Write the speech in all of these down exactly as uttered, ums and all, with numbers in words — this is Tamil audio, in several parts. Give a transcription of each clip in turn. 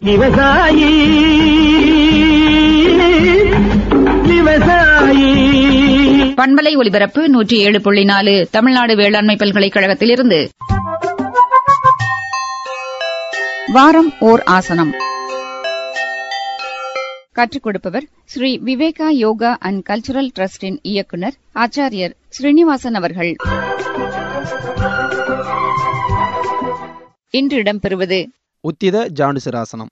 விவசாயி விவசாயி பண்பலை ஒலிபரப்பு நூற்றி ஏழு புள்ளி நாலு தமிழ்நாடு வேளாண்மை பல்கலைக்கழகத்திலிருந்து வாரம் ஓர் ஆசனம். கற்றுக் கொடுப்பவர் ஸ்ரீ விவேகா யோகா அண்ட் கல்ச்சுரல் டிரஸ்டின் இயக்குநர் ஆச்சாரியர் ஸ்ரீனிவாசன் அவர்கள். இன்று இடம்பெறுவது உத்தித ஜாண்டுசிராசனம்.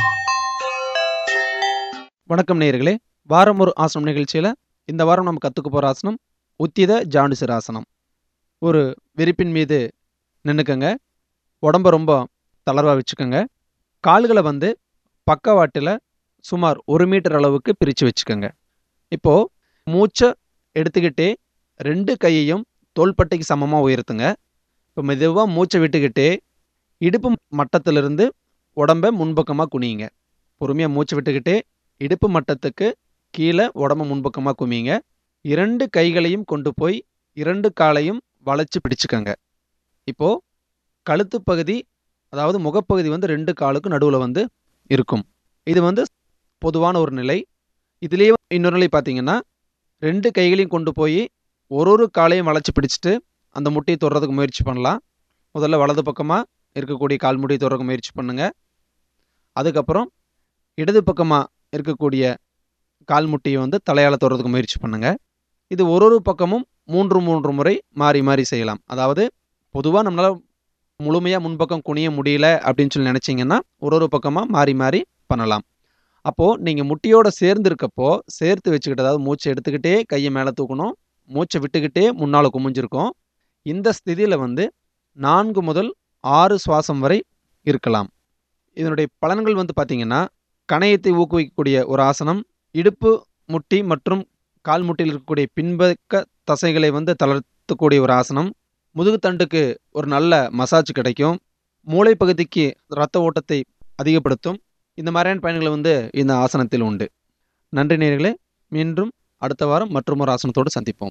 வணக்கம் நேயர்களே, வாரம் ஒரு ஆசனம் நிகழ்ச்சியில் இந்த வாரம் நம்ம கற்றுக்க போகிற ஆசனம் உத்தித ஜாண்டுசிராசனம். ஒரு விரிப்பின் மீது நின்றுக்கங்க, உடம்ப ரொம்ப தளர்வாக வச்சுக்கோங்க. கால்களை வந்து பக்கவாட்டில் சுமார் ஒரு மீட்டர் அளவுக்கு பிரித்து வச்சுக்கோங்க. இப்போது மூச்சை எடுத்துக்கிட்டே ரெண்டு கையையும் தோள்பட்டைக்கு சமமாக உயர்த்துங்க. இப்போ மெதுவாக மூச்சை விட்டுக்கிட்டே இடுப்பு மட்டத்திலிருந்து உடம்பை முன்பக்கமாக குனியுங்க. பொறுமையாக மூச்சு விட்டுக்கிட்டே இடுப்பு மட்டத்துக்கு கீழே உடம்பை முன்பக்கமாக குமியுங்க. இரண்டு கைகளையும் கொண்டு போய் இரண்டு காலையும் வளைச்சி பிடிச்சுக்கோங்க. இப்போது கழுத்து பகுதி, அதாவது முகப்பகுதி வந்து ரெண்டு காலுக்கு நடுவில் வந்து இருக்கும். இது வந்து பொதுவான ஒரு நிலை. இதுலேயே இன்னொரு நிலை பார்த்தீங்கன்னா, ரெண்டு கைகளையும் கொண்டு போய் ஒரு ஒரு காலையும் வளைச்சி பிடிச்சிட்டு அந்த முட்டியை தொடுறதுக்கு முயற்சி பண்ணலாம். முதல்ல வலது பக்கமாக இருக்கக்கூடிய கால் முட்டியை தொடுறதுக்கு முயற்சி பண்ணுங்கள். அதுக்கப்புறம் இடது பக்கமாக இருக்கக்கூடிய கால் முட்டியை வந்து தலையால் தொடுறதுக்கு முயற்சி பண்ணுங்கள். இது ஒரு ஒரு பக்கமும் மூன்று மூன்று முறை மாறி மாறி செய்யலாம். அதாவது பொதுவாக நம்மளால் முழுமையாக முன்பக்கம் குனிய முடியல அப்படின்னு சொல்லி நினச்சிங்கன்னா ஒரு ஒரு பக்கமாக மாறி மாறி பண்ணலாம். அப்போது நீங்கள் முட்டியோடு சேர்ந்து இருக்கப்போ சேர்த்து வச்சுக்கிட்டு, அதாவது மூச்சை எடுத்துக்கிட்டே கையை மேலே தூக்கணும், மூச்சை விட்டுக்கிட்டே முன்னால் குமிஞ்சிருக்கும். இந்த ஸ்திதியில் வந்து நான்கு முதல் ஆறு சுவாசம் வரை இருக்கலாம். இதனுடைய பலன்கள் வந்து பார்த்திங்கன்னா, கணையத்தை ஊக்குவிக்கக்கூடிய ஒரு ஆசனம், இடுப்பு முட்டி மற்றும் கால் முட்டியில் இருக்கக்கூடிய பின்பக்க தசைகளை வந்து தளர்த்தக்கூடிய ஒரு ஆசனம், முதுகுத்தண்டுக்கு ஒரு நல்ல மசாஜ் கிடைக்கும், மூளை பகுதிக்கு இரத்த ஓட்டத்தை அதிகப்படுத்தும். இந்த மாதிரியான பயன்களை வந்து இந்த ஆசனத்தில் உண்டு. நன்றி நேயர்களே, மீண்டும் அடுத்த வாரம் மற்றும் ஒரு ஆசனத்தோடு சந்திப்போம்.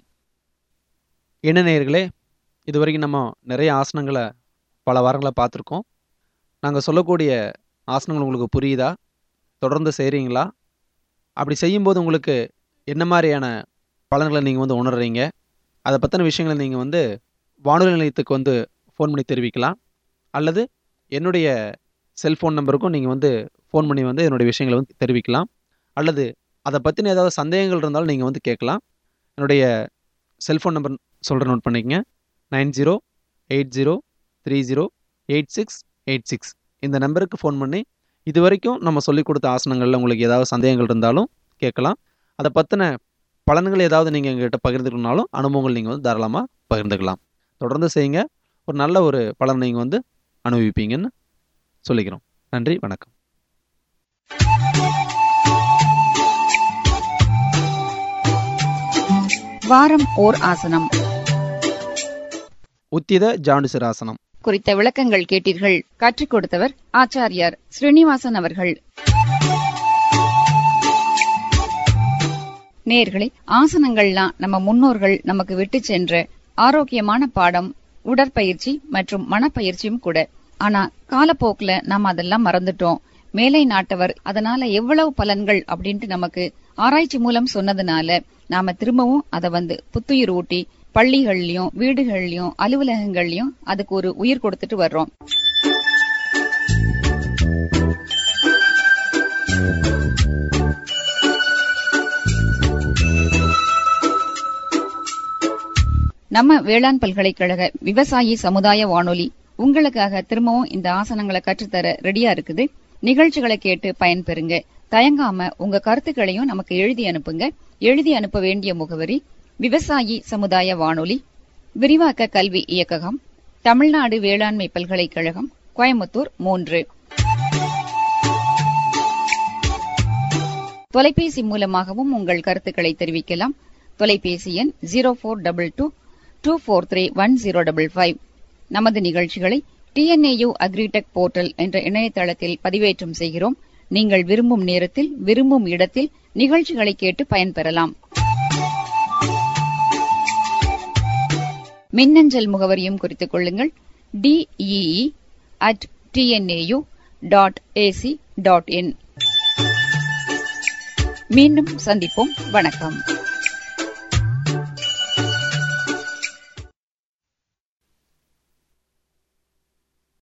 என்ன நேயர்களே, இது வரைக்கும் நம்ம நிறைய ஆசனங்களை பல வாரங்களை பார்த்துருக்கோம். நாங்கள் சொல்லக்கூடிய ஆசனங்கள் உங்களுக்கு புரியுதா? தொடர்ந்து செய்கிறீங்களா? அப்படி செய்யும்போது உங்களுக்கு என்ன மாதிரியான பலன்களை நீங்கள் வந்து உணர்றீங்க? அதை பற்றின விஷயங்களை நீங்கள் வந்து வானொலி நிலையத்துக்கு வந்து ஃபோன் பண்ணி தெரிவிக்கலாம். அல்லது என்னுடைய செல்ஃபோன் நம்பருக்கும் நீங்கள் வந்து ஃபோன் பண்ணி வந்து என்னுடைய விஷயங்களை வந்து தெரிவிக்கலாம். அல்லது அதை பற்றின ஏதாவது சந்தேகங்கள் இருந்தாலும் நீங்கள் வந்து கேட்கலாம். என்னுடைய செல்ஃபோன் நம்பர் சொல்கிற நோட் பண்ணிக்கங்க. Nine zero eight zero three zero eight six eight six இந்த நம்பருக்கு ஃபோன் பண்ணி இது வரைக்கும் நம்ம சொல்லிக் கொடுத்த ஆசனங்களில் உங்களுக்கு ஏதாவது சந்தேகங்கள் இருந்தாலும் கேட்கலாம். அதை பற்றின பலன்கள் ஏதாவது நீங்கள் எங்கள்கிட்ட பகிர்ந்துக்கணும்னாலும் அனுபவங்கள் நீங்கள் வந்து தாராளமாக பகிர்ந்துக்கலாம். தொடர்ந்து செய்யுங்க, ஒரு நல்ல ஒரு பலனை நீங்கள் வந்து அனுபவிப்பீங்கன்னு சொல்லிக்கிறோம். நன்றி, வணக்கம். வாரம் ஓர் ஆசனம் உத்தித ஜாண்டுசிராசனம் குறித்த விளக்கங்கள் கேட்டீர்கள். கற்றுக் கொடுத்தவர் ஆச்சாரியார் ஸ்ரீனிவாசன் அவர்கள். நேயர்களே, ஆசனங்கள்லாம் நம்ம முன்னோர்கள் நமக்கு விட்டு சென்ற ஆரோக்கியமான பாடம், உடற்பயிற்சி மற்றும் மனப்பயிற்சியும் கூட. ஆனா காலப்போக்குல நாம அதெல்லாம் மறந்துட்டோம். மேலை நாட்டவர் அதனால எவ்வளவு பலன்கள் அப்படின்ட்டு நமக்கு ஆராய்ச்சி மூலம் சொன்னதுனால நாம திரும்பவும் அதை வந்து புத்துயிர் ஊட்டி பள்ளிகள்லயும் வீடுகள்லயும் அலுவலகங்கள்லயும் அதுக்கு ஒரு உயிர் கொடுத்துட்டு வர்றோம். நம்ம வேளாண் பல்கலைக்கழக விவசாயி சமுதாய வானொலி உங்களுக்காக திரும்பவும் இந்த ஆசனங்களை கற்றுத்தர ரெடியா இருக்குது. நிகழ்ச்சிகளை கேட்டு பயன்பெறுங்க. தயங்காம உங்க கருத்துக்களையும் நமக்கு எழுதி அனுப்புங்க. எழுதி அனுப்ப வேண்டிய முகவரி: விவசாயி சமுதாய வானொலி, விரிவாக்க கல்வி இயக்ககம், தமிழ்நாடு வேளாண்மை பல்கலைக்கழகம், கோயம்புத்தூர் மூன்று. தொலைபேசி மூலமாகவும் உங்கள் கருத்துக்களை தெரிவிக்கலாம். தொலைபேசி எண் zero four double two two four three one zero double five. நமது நிகழ்ச்சிகளை டிஎன்ஏயு அக்ரிடெக் போர்ட்டல் என்ற இணையதளத்தில் பதிவேற்றம் செய்கிறோம். நீங்கள் விரும்பும் நேரத்தில் விரும்பும் இடத்தில் நிகழ்ச்சிகளை கேட்டு பயன்பெறலாம். மின்னஞ்சல் முகவரியும் குறித்துக் கொள்ளுங்கள். DEE at TNAU dot AC dot in. மீண்டும் சந்திப்போம். வணக்கம்.